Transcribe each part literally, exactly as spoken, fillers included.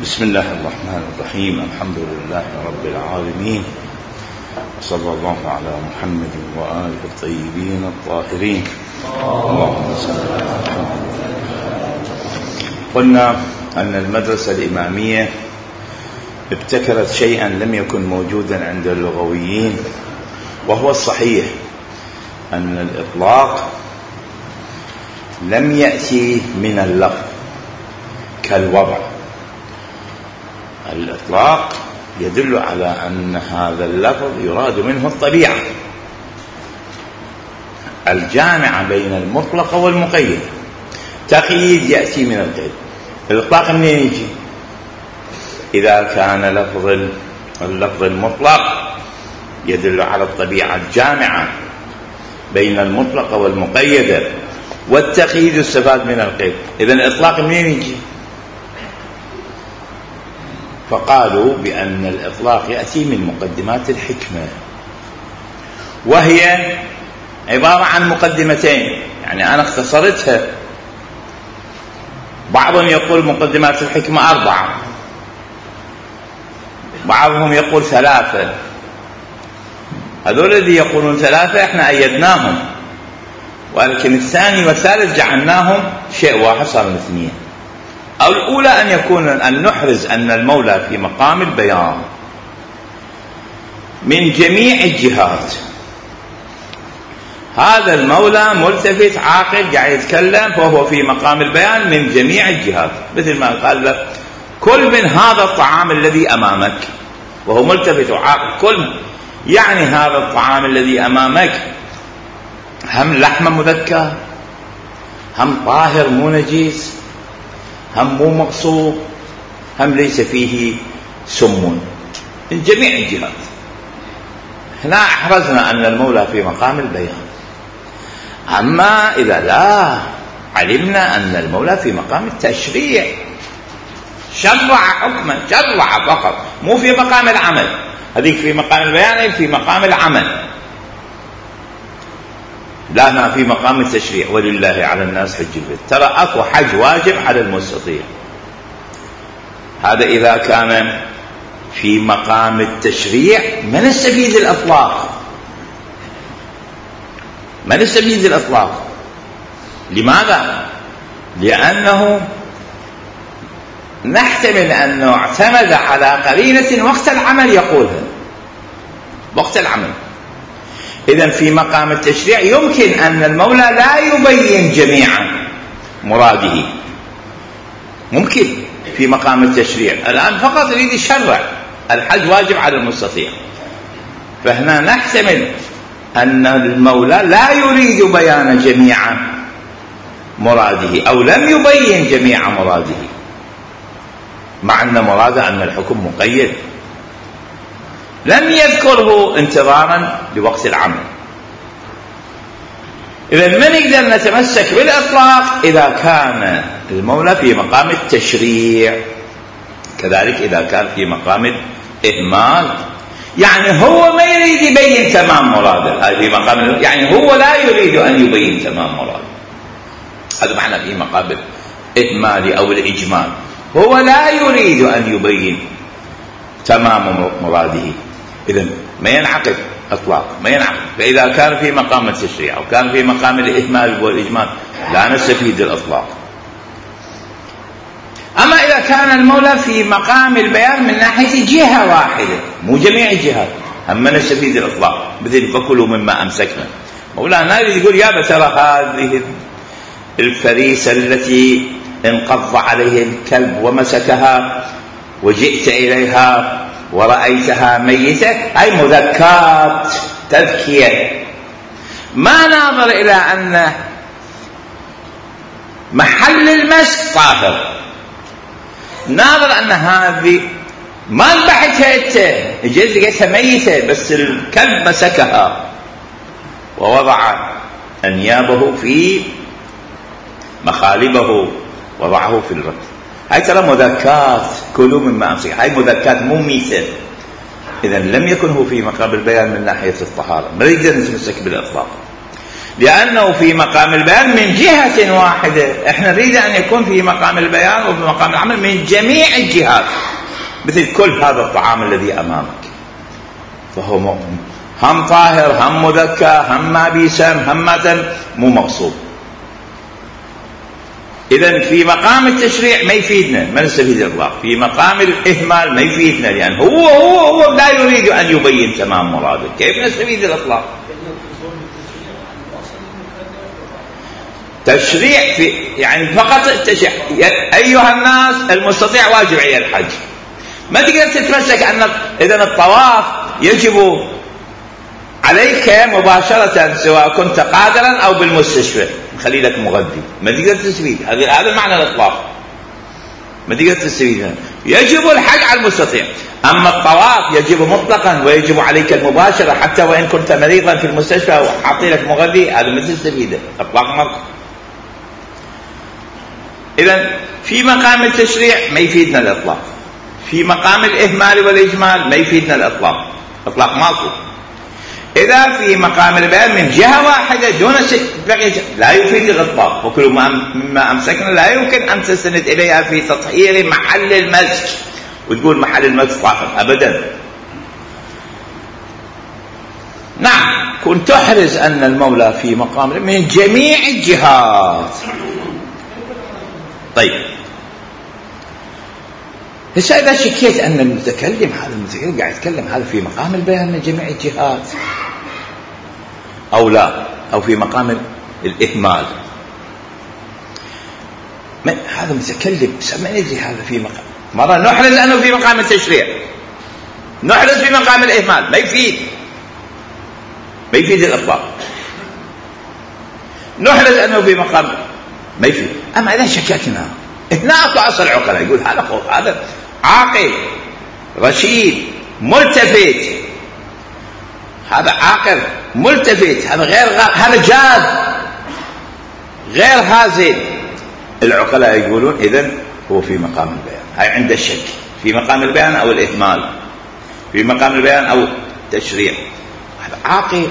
بسم الله الرحمن الرحيم. الحمد لله رب العالمين، وصلى الله على محمد وآله الطيبين الطاهرين. اللهم صل على محمد. قلنا أن المدرسة الإمامية ابتكرت شيئا لم يكن موجودا عند اللغويين، وهو الصحيح أن الإطلاق لم يأتي من اللفظ كالوضع. الإطلاق يدل على أن هذا اللفظ يراد منه الطبيعة الجامعة بين المطلق والمقيد. تقييد يأتي من القيد. الإطلاق منين يجي؟ إذا كان لفظ اللفظ المطلق يدل على الطبيعة الجامعة بين المطلق والمقيد، والتقييد يستفاد من القيد. إذن الإطلاق منين يجي؟ فقالوا بأن الإطلاق يأتي من مقدمات الحكمة، وهي عبارة عن مقدمتين، يعني أنا اختصرتها. بعضهم يقول مقدمات الحكمة أربعة، بعضهم يقول ثلاثة. هذول الذي يقولون ثلاثة احنا أيدناهم، ولكن الثاني والثالث جعلناهم شيء واحد، صار اثنين. أو الأولى أن يكون أن نحرز أن المولى في مقام البيان من جميع الجهات. هذا المولى ملتفت عاقل قاعد يتكلم، فهو في مقام البيان من جميع الجهات، مثل ما قال له كل من هذا الطعام الذي أمامك، وهو ملتفت عاقل. كل يعني هذا الطعام الذي أمامك هم لحم مذكى، هم طاهر مو نجيس، هم مو مغصوب، هم ليس فيه سم، من جميع الجهات. هنا أحرزنا أن المولى في مقام البيان. أما إذا لا، علمنا أن المولى في مقام التشريع، شرع حكما، شرع فقط، مو في مقام العمل. هذيك في مقام البيان، في مقام العمل. لا، ما في مقام التشريع. ولله على الناس حج البيت. ترى أكو حج واجب على المستطيع. هذا إذا كان في مقام التشريع ما نستفيد الإطلاق، ما نستفيد الإطلاق. لماذا؟ لأنه نحتمل أنه اعتمد على قرينة وقت العمل يقولها، وقت العمل. إذن في مقام التشريع يمكن أن المولى لا يبين جميع مراده، ممكن في مقام التشريع. الآن فقط يريد يشرع الحج واجب على المستطيع، فهنا نحتمل أن المولى لا يريد بيان جميع مراده، أو لم يبين جميع مراده، مع أن مراده أن الحكم مقيد، لم يذكره انتظارا لوقت العمل. إذن ما نقدر نتمسك بالإطلاق إذا كان المولى في مقام التشريع، كذلك إذا كان في مقام الإهمال، يعني هو ما يريد يبين تمام مراده. هذا في مقام، يعني هو لا يريد أن يبين تمام مراده. هذا معنى في مقام الإهمال أو الإجمال، هو لا يريد أن يبين تمام مراده. إذن ما ينعقد إطلاق، ما ينعقد. فإذا كان في مقام التشريع أو كان في مقام الإهمال والإجمال لا نستفيد الإطلاق. أما إذا كان المولى في مقام البيان من ناحية جهة واحدة، مو جميع الجهات، هم نستفيد الإطلاق. مثل فكلوا مما أمسكنا. مولانا يقول يا ترى هذه الفريسة التي انقض عليه الكلب ومسكها وجئت إليها ورأيتها ميتة، أي مذكات، تذكية، ما ناظر إلى أن محل المسك طاهر، ناظر أن هذه ما انبحتها أنت، جيت لقيتها ميتة، بس الكلب مسكها ووضع أنيابه في مخالبه، وضعه في الرد. هاي ترى مذكات، كلوا مما أمسك، هاي مذكات مو ميتة. إذن لم يكن هو في مقام البيان من ناحية الطهارة، ما يقدر نتمسك بالإطلاق. لأنه في مقام البيان من جهة واحدة. احنا نريد أن يكون في مقام البيان وفي مقام العمل من جميع الجهات، مثل كل هذا الطعام الذي أمامك، فهو مؤمن هم طاهر هم مذكى هم ما بيسم هم ما تم مو مقصود. إذن في مقام التشريع ما يفيدنا، ما نستفيد الإطلاق. في مقام الإهمال ما يفيدنا، لأن يعني هو هو هو لا يريد أن يبين تمام مراده، كيف نستفيد الإطلاق؟ تشريع في يعني فقط التشريع. أيها الناس المستطيع واجب عليه الحج، ما تقدر تتمسك أن إذن الطواف يجب عليك مباشرة سواء كنت قادرا أو بالمستشفى، خلي لك مغذي، ما تقدر تستفيد. هذا المعنى الإطلاق، ما تقدر تستفيد. يجب الحج على المستطيع، أما الطواف يجب مطلقا ويجب عليك المباشرة حتى وإن كنت مريضا في المستشفى وحاطي لك مغذي، هذا ما تستفيده إطلاق مرض. إذن في مقام التشريع ما يفيدنا الإطلاق، في مقام الإهمال والإجمال ما يفيدنا الإطلاق، إطلاق ماكو. إذا في مقام البيان من جهة واحدة دون بقية لا يفيد الإطلاق، وكل ما مما أمسكنا لا يمكن أن تستند إليها في تطهير محل المسك وتقول محل المسك طاهر أبدا. نعم كنت تحرز أن المولى في مقام من جميع الجهات. طيب هسه إذا شكيت أن المتكلم هذا المتكلم قاعد يتكلم هذا في مقام البيان من جميع الجهات أو لا، أو في مقام الإهمال، هذا متكلم سمعني زي هذا في مقام. مرة نحرز أنه في مقام التشريع، نحرز في مقام الإهمال، ما يفيد ما يفيد الإطلاق. نحرز أنه في مقام ما يفيد. أما إذا شككنا هنا أكو أصل عقلاء يقول هذا خوف، هذا عاقل رشيد ملتفت، هذا عاقل ملتفت، هذا غير غ... هذا جاد غير هازل. العقلاء يقولون إذن هو في مقام البيان، هاي عند الشك في مقام البيان أو الإهمال، في مقام البيان أو التشريع. هذا عاقل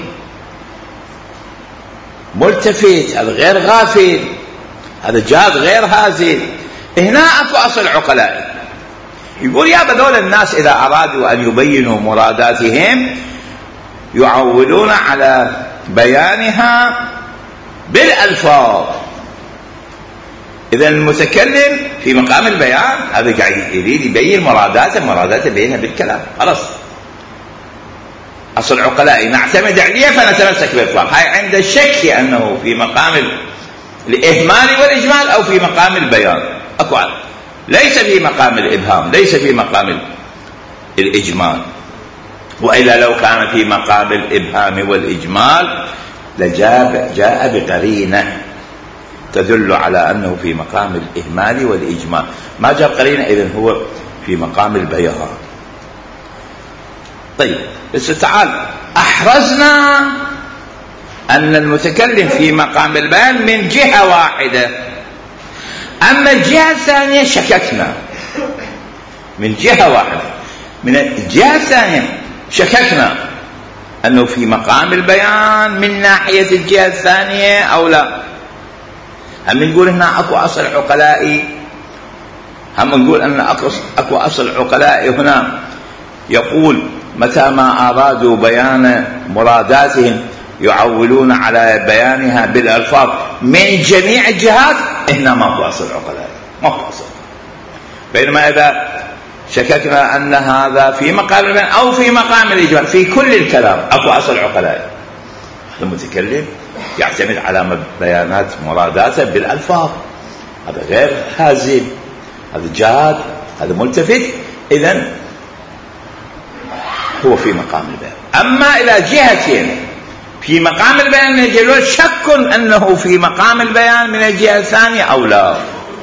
ملتفت، هذا غير غافل، هذا جاد غير هازل. هنا أكو أصل عقلاء يقول يا بدول الناس إذا أرادوا أن يبينوا مراداتهم يعولون على بيانها بالألفاظ. إذا المتكلم في مقام البيان هذا قاعد يريد يبين مراداته، مراداته بينها بالكلام خلاص. أصل عقلاء نعتمد عليه فنتمسك بالإطلاق. هاي عند الشك أنه في مقام الإهمال والإجمال أو في مقام البيان أكو عن. ليس في مقام الإبهام، ليس في مقام الإجمال. وإلا لو كان في مقام الإبهام والإجمال لجاء جاء بقرينة تدل على أنه في مقام الإهمال والإجمال، ما جاء قرينة إذن هو في مقام البيان. طيب بس تعال أحرزنا أن المتكلم في مقام البيان من جهة واحدة، أما الجهة الثانية شككنا من جهة واحدة. من الجهة الثانية شككنا أنه في مقام البيان من ناحية الجهة الثانية أو لا. هم نقول هنا أكو أصل عقلائي، هم نقول أن أكو أصل عقلائي هنا يقول متى ما أرادوا بيان مراداتهم يعولون على بيانها بالألفاظ من جميع الجهات. هنا ما هو أصل عقلائي، ما هو أصل. بينما إذا شككنا أن هذا في مقام البيان أو في مقام الإجمال في كل الكلام أكو أصل عقلائي. المتكلم يعتمد على بيانات مراداته بالألفاظ، هذا غير هازل، هذا جاد، هذا ملتفت. إذن هو في مقام البيان. أما إلى جهتين في مقام البيان من الجهة شك أنه في مقام البيان من الجهة الثانية أو لا.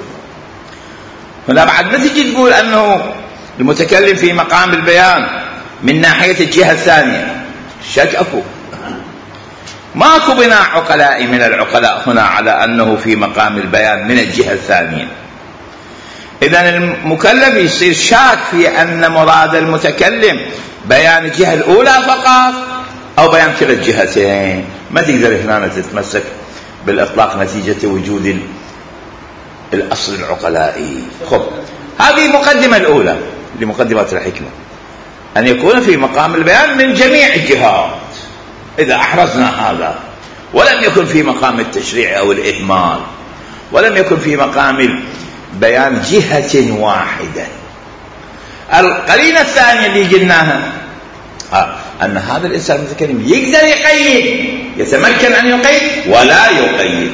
هنا بعد ما تجي تقول أنه المتكلم في مقام البيان من ناحية الجهة الثانية، شك أكو، ماكو بناء عقلاء من العقلاء هنا على أنه في مقام البيان من الجهة الثانية. إذن المكلف يصير شاك في أن مراد المتكلم بيان الجهة الأولى فقط أو بيان كلا الجهتين، ما تقدر هنا تتمسك بالإطلاق نتيجة وجود الأصل العقلائي. خب، هذه المقدمة الأولى لمقدمات الحكمة، أن يكون في مقام البيان من جميع الجهات. إذا أحرزنا هذا ولم يكن في مقام التشريع أو الإهمال، ولم يكن في مقام بيان جهة واحدة. القرينة الثانية اللي قلناها آه أن هذا الإنسان المتكلم يقدر يقيد، يتمكن أن يقيد ولا يقيد.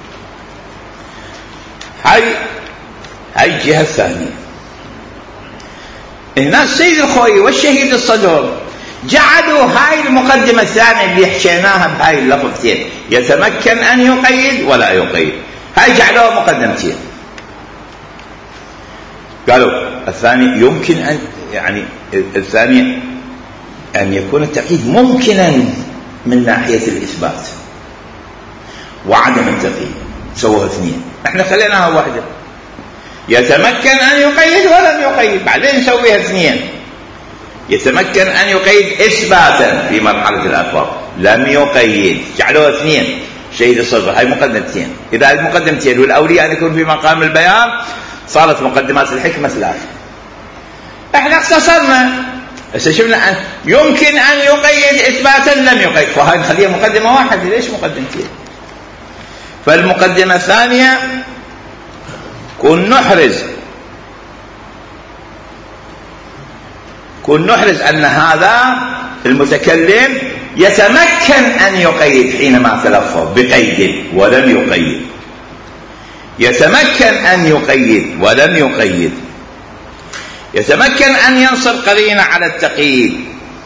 هاي هاي الجهة الثانية. هنا السيد الخوي والشهيد الصدر جعلوا هاي المقدمة الثانية اللي حكيناها بهاي اللفظتين، يتمكن أن يقيد ولا يقيد، هاي جعلوها مقدمتين. قالوا الثاني يمكن أن يعني الثاني أن يكون التقييد ممكنا من ناحية الإثبات وعدم التقييد، سووها اثنين، احنا خليناها واحدة. يتمكن أن يقيد ولم يقيد، بعدين نسويها اثنين. يتمكن أن يقيد إثباتا في مرحلة الألفاظ، لم يقيد، جعلوها اثنين. شهيد الصدر، هاي مقدمتين. إذا المقدمتين والأولياء أن يكون في مقام البيان صارت مقدمات الحكمة ثلاثة. احنا اختصرنا، هسه شفنا يمكن أن يقيد إثباتا لم يقيد، فهاي نخليها مقدمة واحدة، ليش مقدمتين؟ فالمقدمة الثانية كن نحرز كن نحرز أن هذا المتكلم يتمكن أن يقيد حينما تلفظ بقيد ولم يقيد، يتمكن أن يقيد ولم يقيد، يتمكن أن ينصب قرينة على التقييد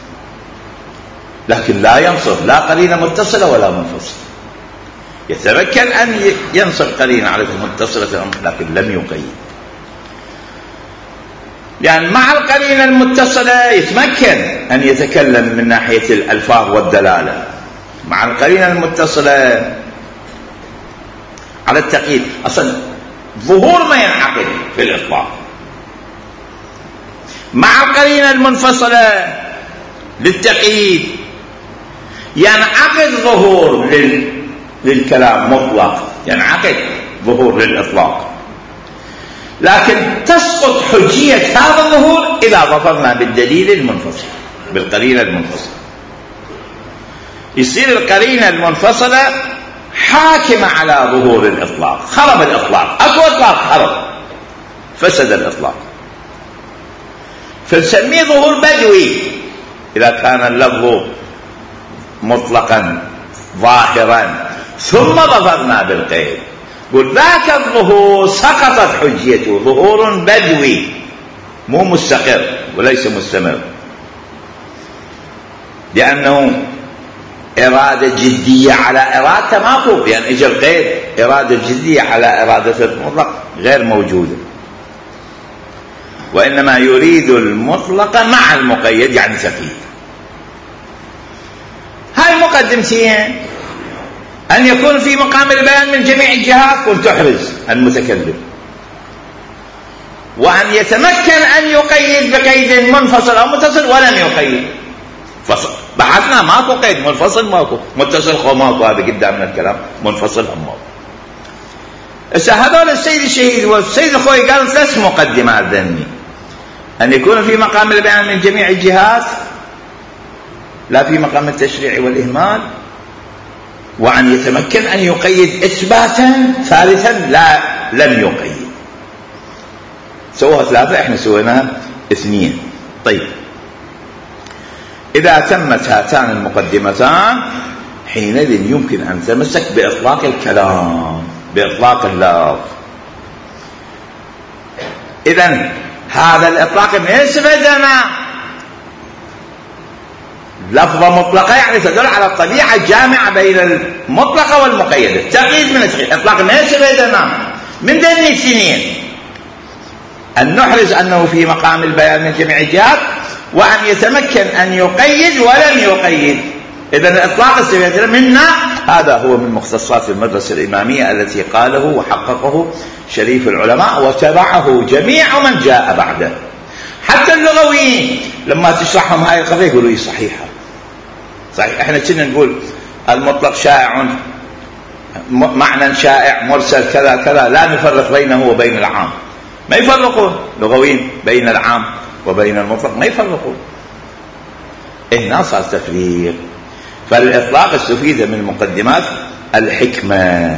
لكن لا ينصب لا قرينة متصلة ولا منفصلة، يتمكن أن ينصب قرينة على المتصلة لكن لم يقيد. يعني مع القرينة المتصلة يتمكن أن يتكلم من ناحية الألفاظ والدلالة، مع القرينة المتصلة على التقييد أصلا ظهور ما ينعقد في الإطلاق، مع القرينة المنفصلة للتقييد ينعقد ظهور لل... للكلام مطلق، ينعقد ظهور للإطلاق، لكن تسقط حجية هذا الظهور إذا ظفرنا بالدليل المنفصل بالقرينة المنفصلة. يصير القرينة المنفصلة حاكمة على ظهور الإطلاق، خرب الإطلاق، أكو إطلاق خرب، فسد الإطلاق، فنسميه ظهور بدوي إذا كان اللفظ مطلقا ظاهرا ثم ظفرنا بالقيد، قل ذاك الظهور سقطت حجيته، ظهور بدوي مو مستقر وليس مستمر، لأنه إرادة جدية على إرادة ماكو، يعني إجا القيد إرادة جدية على إرادة المطلق غير موجودة، وإنما يريد المطلق مع المقيد يعني تقييد. هاي مقدمتين، أن يكون في مقام البيان من جميع الجهات وتحرز المتكلم، وأن يتمكن أن يقيد بقيد منفصل أو متصل ولم يقيد. فصل بحثنا ماكو قيد، منفصل ماكو، متصل خو ماكو، هذا قدامنا الكلام، منفصل هم ماكو. هسه هذول السيد الشهيد والسيد الخوي قالوا ثلاث مقدمات ذني: أن يكون في مقام البيان من جميع الجهات لا في مقام التشريع والإهمال، وأن يتمكن أن يقيد إثباتا، ثالثا لا لم يقيد. سووها ثلاثة، احنا سويناها اثنين. طيب إذا تمت هاتان المقدمتان حينئذ يمكن أن تمسك بإطلاق الكلام، بإطلاق اللفظ. إذن هذا الإطلاق ليس بدنا لفظة مطلقة، يعني تدل على الطبيعة الجامعة بين المطلقة والمقيدة، تقييد من التقييد، إطلاق ليس بدنا من ذني الاثنين: أن نحرز أنه في مقام البيان من جميع الجهات، وأن يتمكن أن يقيد ولم يقيد. إذن الإطلاق السبيل منا هذا هو من مختصات المدرسة الإمامية التي قاله وحققه شريف العلماء وتبعه جميع من جاء بعده. حتى اللغويين لما تشرحهم هاي القضية يقولوا صحيحة صحيح. احنا كنا نقول المطلق شائع معنى شائع مرسل كذا كذا، لا نفرق بينه وبين العام، ما يفرقون لغويين بين العام وبين المطلق، ما يفرقون. هنا صار تفريق. فالإطلاق استفيد من مقدمات الحكمة.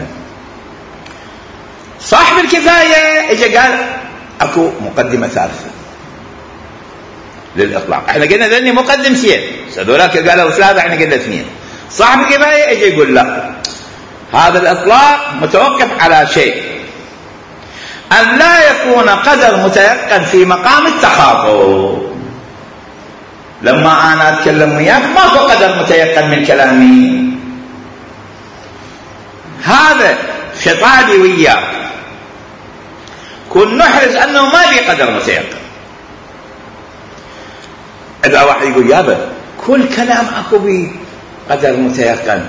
صاحب الكفاية اجى قال اكو مقدمة ثالثة للإطلاق. احنا قلنا ذني مقدمتين، هذولاك قالوا ثلاثة، احنا قلنا اثنين. صاحب الكفاية اجى يقول لا، هذا الإطلاق متوقف على شيء، أن لا يكون قدر متيقن في مقام التخاطب. لما أنا أتكلم وياك ماكو قدر متيقن من كلامي، هذا خطابي وياك كن نحرز أنه ما في قدر متيقن. إذا واحد يقول يابا كل كلام أكو به قدر متيقن،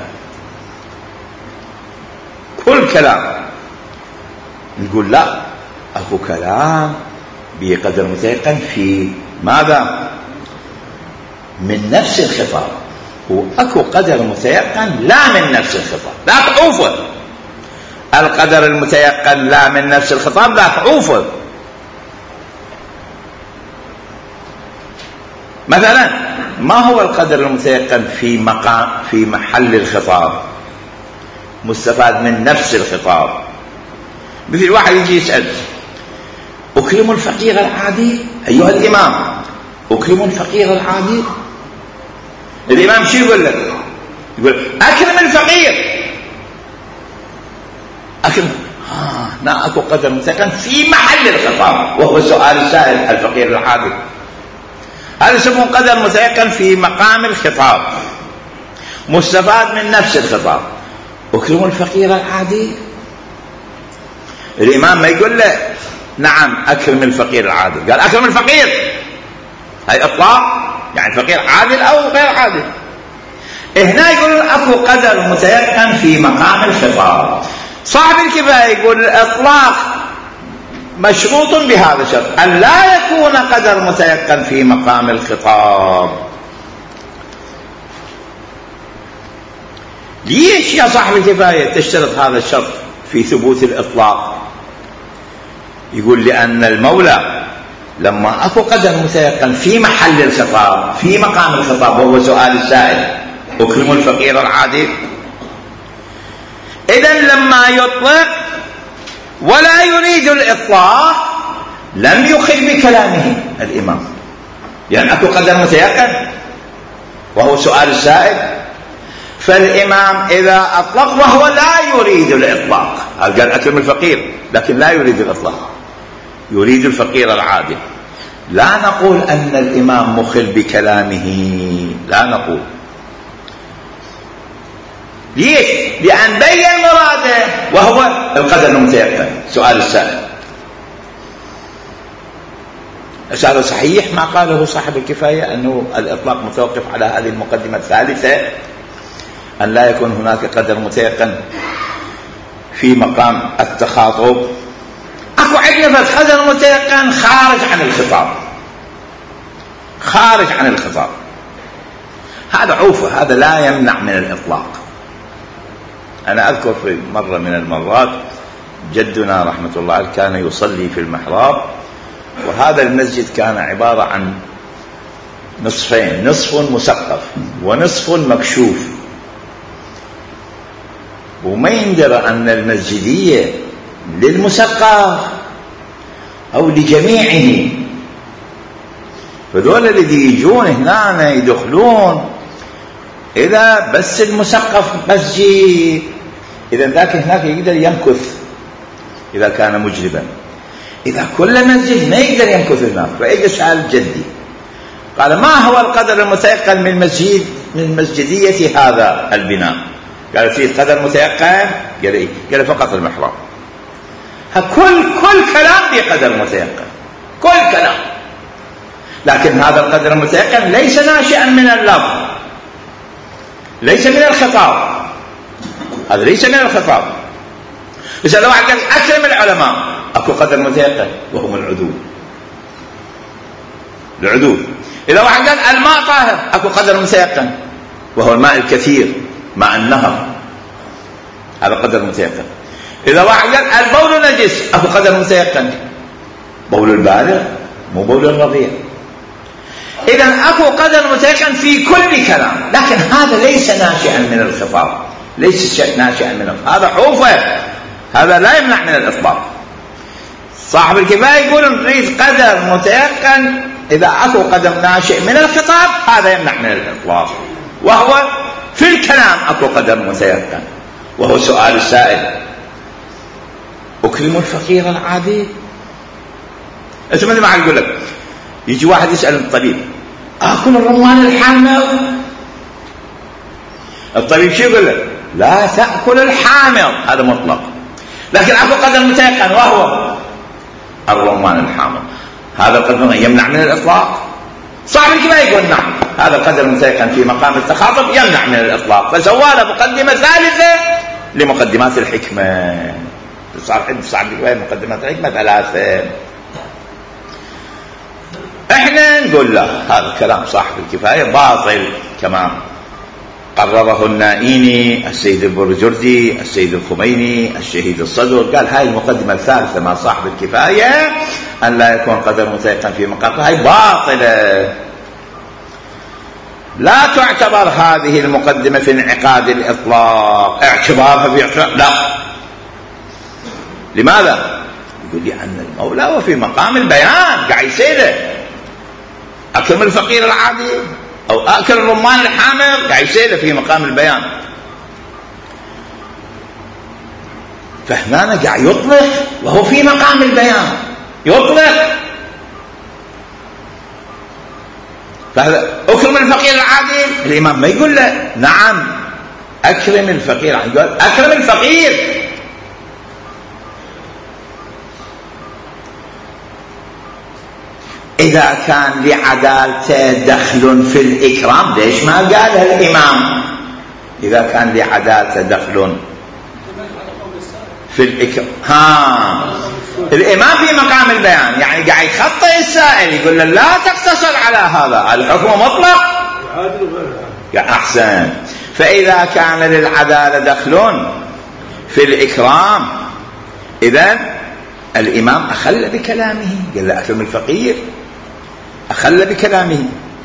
كل كلام، نقول لا، أكو كلام بقدر متيقن في ماذا؟ من نفس الخطاب، وأكو قدر متيقن لا من نفس الخطاب، لا تعوفه. القدر المتيقن لا من نفس الخطاب لا تعوفه. مثلا ما هو القدر المتيقن في مقام في محل الخطاب مستفاد من نفس الخطاب؟ مثل واحد يجي يسأل أكرم الفقير العادي أيها الإمام، أكرم الفقير العادي. الإمام شو يقول لك؟ يقول أكرم الفقير، أكرم. آه لا، أكو قدر متيقن في محل الخطاب وهو سؤال السائل الفقير العادي. هذا يسمونه قدر متيقن في مقام الخطاب مستفاد من نفس الخطاب. أكرم الفقير العادي، الإمام ما يقول له نعم أكرم الفقير العادل، قال أكرم الفقير، هاي إطلاق، يعني الفقير عادل أو غير عادل. هنا يقول أكو قدر متيقن في مقام الخطاب. صاحب الكفاية يقول الإطلاق مشروط بهذا الشرط، أن لا يكون قدر متيقن في مقام الخطاب. ليش يا صاحب الكفاية تشترط هذا الشرط في ثبوت الإطلاق؟ يقول لأن المولى لما أكو قدر متيقن في محل الخطاب في مقام الخطاب وهو سؤال السائل أكرم الفقير العادل، إذن لما يطلق ولا يريد الإطلاق لم يخل بكلامه الإمام، يعني أكو قدر متيقن وهو سؤال السائل. فالإمام إذا أطلق وهو لا يريد الإطلاق، قال أكرم الفقير لكن لا يريد الإطلاق، يريد الفقير العادل، لا نقول أن الإمام مخل بكلامه، لا نقول. ليش؟ لأن بين مراده وهو القدر المتيقن سؤال السائل. هذا صحيح ما قاله صاحب الكفاية أنه الإطلاق متوقف على هذه المقدمة الثالثة، أن لا يكون هناك قدر متيقن في مقام التخاطب. أكو عندنا قدر متيقن خارج عن الخطاب، خارج عن الخطاب، هذا عوفة، هذا لا يمنع من الإطلاق. أنا أذكر في مرة من المرات جدنا رحمة الله عليه كان يصلي في المحراب، وهذا المسجد كان عبارة عن نصفين، نصف مسقف ونصف مكشوف، وما يندرى أن المسجدية للمسقف أو لجميعه. فدول الذي يجون هنا يدخلون إذا بس المسقف مسجد، إذا ذاك هناك يقدر يمكث إذا كان مجربا. إذا كل مسجد ما يقدر يمكث هناك، فإجا سأل جدي قال ما هو القدر المتيقن من مسجد من مسجدية هذا البناء؟ قال فيه قدر متيقن؟ قال إيه؟ قال فقط المحراب. كل كل كلام بقدر متيقن، كل كلام، لكن هذا القدر المتيقن ليس ناشئا من اللفظ، ليس من الخطاب، هذا ليس من الخطاب. إذا لو واحد قال أكرم العلماء أكو قدر متيقن وهم العدول، العدول. إذا واحد قال الماء طاهر أكو قدر متيقن وهو الماء الكثير، مع النهر، هذا قدر متيقن. إذا واحد قال البول نجس، أكو قدر متيقن، بول البالغ مو بول الرضيع. إذا أكو قدر متيقن في كل كلام، لكن هذا ليس ناشئا من الخطاب، ليس شيء ناشئا من الخطاب. هذا حوفه، هذا لا يمنع من الإطلاق. صاحب الكفاية يقول نريد قدر متيقن، إذا أكو قدر ناشئ من الخطاب هذا يمنع من الإطلاق، وهو في الكلام أكو قدر متيقن، وهو سؤال السائل: أكرم الفقير العادي؟ أنت مثل ما يقول لك يجي واحد يسأل الطبيب: آكل الرمان الحامض؟ الطبيب شو يقول لك؟ لا تأكل الحامض، هذا مطلق. لكن أكو قدر متيقن وهو الرمان الحامض، هذا القدر يمنع من الإطلاق. صاحب الكفاية يقول نعم، هذا القدر متيقن في مقام التخاطب يمنع من الإطلاق، فسوى له مقدمة ثالثة لمقدمات الحكمة. صار عند صاحب الكفاية مقدمات الحكمة ثلاثة. احنا نقول له هذا كلام صاحب الكفاية باطل، كما قرره النائيني، السيد البرجردي، السيد الخميني، الشهيد الصدر، قال هاي المقدمة الثالثة مع صاحب الكفاية أن لا يكون قدر متيقن في مقام، هاي باطلة، لا تعتبر هذه المقدمة في انعقاد الإطلاق. اعتبارها في اعتبار لا. لماذا؟ يقول لي أن المولى هو في مقام البيان، قاعد يسأله أكرم الفقير العادي أو أكل الرمان الحامض، قاعد يسأله في مقام البيان. فهنا قاعد يطلق وهو في مقام البيان، يطلق. فهذا أكرم الفقير العادي، الإمام ما يقول له نعم أكرم الفقير العادي، يقول أكرم الفقير. إذا كان لعدالته دخل في الإكرام ليش ما قالها الإمام؟ إذا كان لعدالته دخل في الإكرام، ها الإمام في مقام البيان، يعني قاعد يخطئ السائل، يقول له لا تقتصر على هذا، الحكم مطلق. يا أحسن. فإذا كان للعدالة دخل في الإكرام، إذن الإمام أخل بكلامه، قال له أكرم الفقير، أخل بكلامه.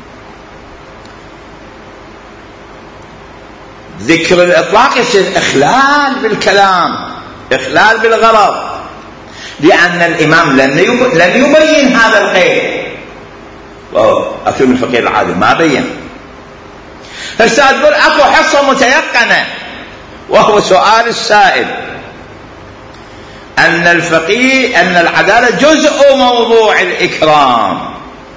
ذكر الإطلاق يصير إخلال بالكلام، إخلال بالغرض، لأن الإمام لن يبين هذا القيد. أكرم الفقير العادل ما بين. هسه تقول أكو حصة متيقنة، وهو سؤال السائل أن الفقيه أن العدالة جزء موضوع الإكرام.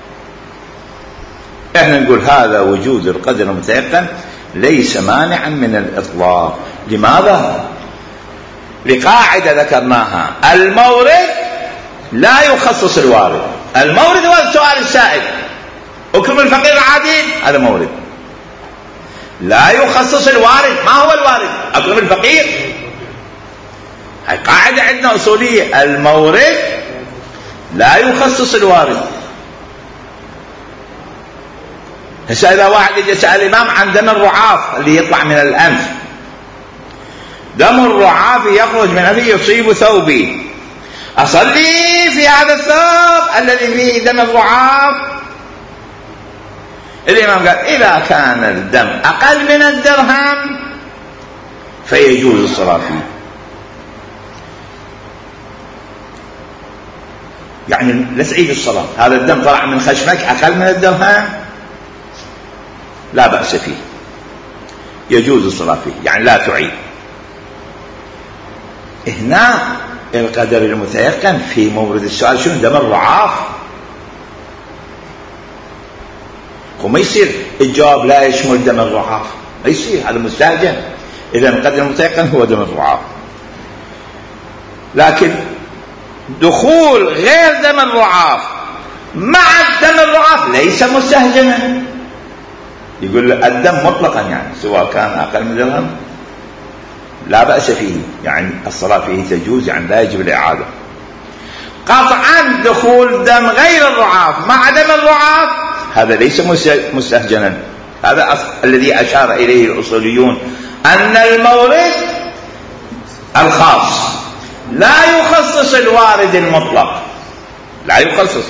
إحنا نقول هذا وجود القدر المتيقن ليس مانعا من الإطلاق. لماذا؟ لقاعدة ذكرناها: المورد لا يخصص الوارد. المورد هو السؤال السائل، أكرم الفقير العادل، هذا مورد، لا يخصص الوارد. ما هو الوارد؟ أكرم الفقير. هاي قاعدة عندنا أصولية، المورد لا يخصص الوارد. هسه إذا واحد يجي يسأل الإمام عن دم الرعاف اللي يطلع من الأنف، دم الرعاف يخرج من أنفي يصيب ثوبي، أصلي في هذا الثوب الذي فيه دم الرعاف؟ الإمام قال إذا كان الدم أقل من الدرهم فيجوز الصلاة فيه. يعني لا تعيد الصلاة، هذا الدم طلع من خشمك أقل من الدرهم لا بأس فيه، يجوز الصلاة فيه، يعني لا تعيد. هنا القدر المتيقن في مورد السؤال شنو؟ دم الرعاف. وما يصير الجواب لا يشمل دم الرعاف، ما يصير، هذا مستهجن. إذا القدر المتيقن هو دم الرعاف. لكن دخول غير دم الرعاف مع الدم الرعاف ليس مستهجنا. يقول الدم مطلقا، يعني سواء كان أقل من درهم لا بأس فيه، يعني الصلاة فيه تجوز، يعني لا يجب الإعادة. قطعا دخول دم غير الرعاف مع دم الرعاف هذا ليس مستهجنا، هذا الذي أشار إليه الأصوليون، أن المورد الخاص لا يخصص الوارد المطلق، لا يخصص،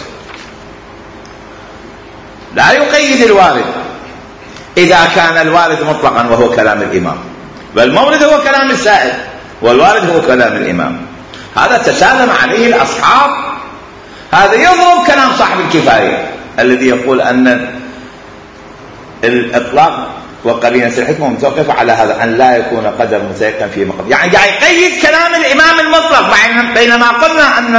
لا يقيد الوارد إذا كان الوارد مطلقا وهو كلام الإمام، والمورد هو كلام السائل والوارد هو كلام الإمام. هذا تسالم عليه الأصحاب. هذا يضرب كلام صاحب الكفاية الذي يقول أن الإطلاق وقرينة الحكمة متوقفة على هذا، أن لا يكون قدر متيقن في مقام، يعني قاعد يقيد كلام الإمام المطلق، بينما قلنا أن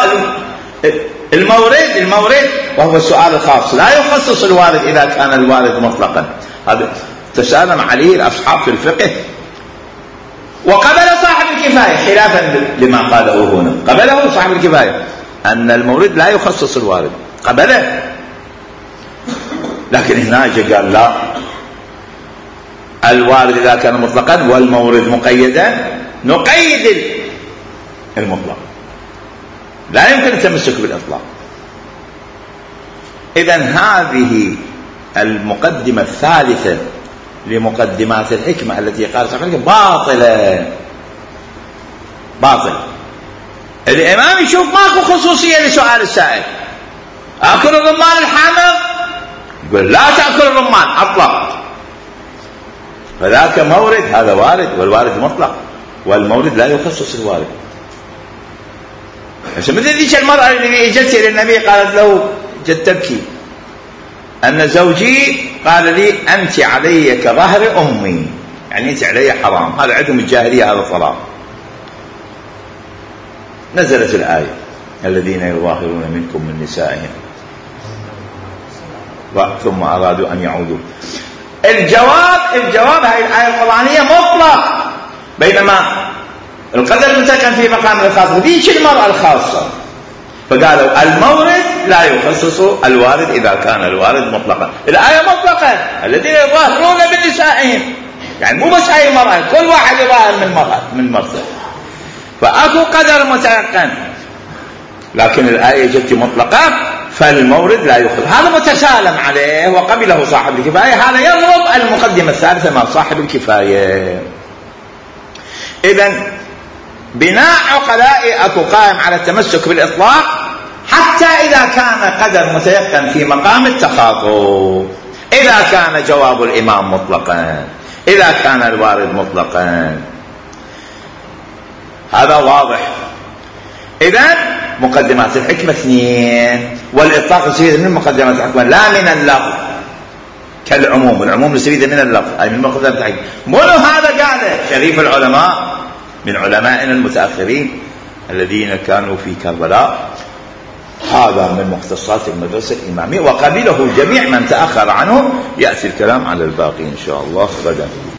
المورد المورد وهو السؤال الخاص لا يخصص الوارد إذا كان الوارد مطلقا. هذا تسالم عليه الأصحاب في الفقه، وقبل صاحب الكفاية خلافا لما قاله هنا، قبله صاحب الكفاية أن المورد لا يخصص الوارد، قبله. لكن هنا قال لا، الوارد إذا كان مطلقا والمورد مقيدا نقيد المطلق، لا يمكن التمسك بالإطلاق. إذن هذه المقدمة الثالثة لمقدمات الحكمة التي قالت باطلة، باطل. الإمام يشوف ماكو خصوصية لسؤال السائل، أكل الرمان الحامض؟ يقول لا تأكل الرمان أطلق، فذاك مورد، هذا وارد، والوارد مطلق، والمورد لا يخصص الوارد. مثل ذيك المرأة اللي اجت الى النبي قالت له، جت تبكي ان زوجي قال لي انت علي كظهر امي، يعني انت علي حرام. هذا عندهم الجاهليه، هذا طلاق. نزلت الايه الذين يظاهرون منكم من نسائهم ثم ارادوا ان يعودوا. الجواب الجواب هذه الايه القرانيه مطلق، بينما القدر المتيقن في مقام الخاص ذيك المرأة الخاصة، فقالوا المورد لا يخصص الوارد إذا كان الوارد مطلقا. الآية مطلقة، الذين يظاهرون من نسائهم، يعني مو بس أي مرأة، كل واحد يظاهر من مرأة من مرأة، فأكو قدر متيقن. لكن الآية جت مطلقة، فالمورد لا يخصص. هذا متسالم عليه وقبله صاحب الكفاية. هذا يضرب المقدمة الثالثة مع صاحب الكفاية. إذن بناء عقلاء أكو قائم على التمسك بالإطلاق حتى إذا كان قدر متيقن في مقام التخاطب، إذا كان جواب الإمام مطلقا، إذا كان الوارد مطلقا. هذا واضح. إذن مقدمات الحكمة اثنين، والإطلاق يستفيد من مقدمات الحكمة لا من اللفظ كالعموم. العموم يستفيد من اللفظ أي من مقدمات الحكمة. منو هذا قاله؟ شريف العلماء من علمائنا المتأخرين الذين كانوا في كربلاء. هذا من مختصات المدرسة الإمامية، وقبله جميع من تأخر عنه. يأتي الكلام على الباقي إن شاء الله غدا.